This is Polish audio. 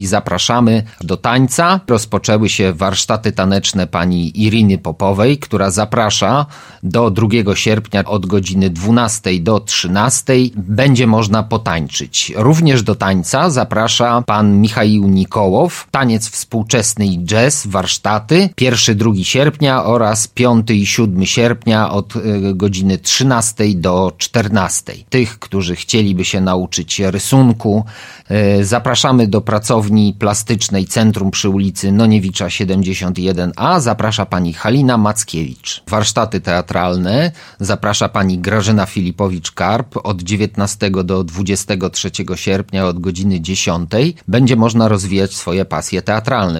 I zapraszamy do tańca. Rozpoczęły się warsztaty taneczne pani Iriny Popowej, która zaprasza do 2 sierpnia od godziny 12 do 13. Będzie można potańczyć. Również do tańca zaprasza pan Michał Nikołow, taniec współczesny i jazz, warsztaty 1-2 sierpnia oraz 5 i 7 sierpnia od godziny 13 do 14. Tych, którzy chcieliby się nauczyć rysunku, zapraszamy do pracowni plastycznej Centrum przy ulicy Noniewicza 71a. Zaprasza pani Halina Mackiewicz. Warsztaty teatralne zaprasza pani Grażyna Filipowicz-Karp od 19 do 23 sierpnia od godziny 10. Będzie można rozwijać swoje pasje teatralne.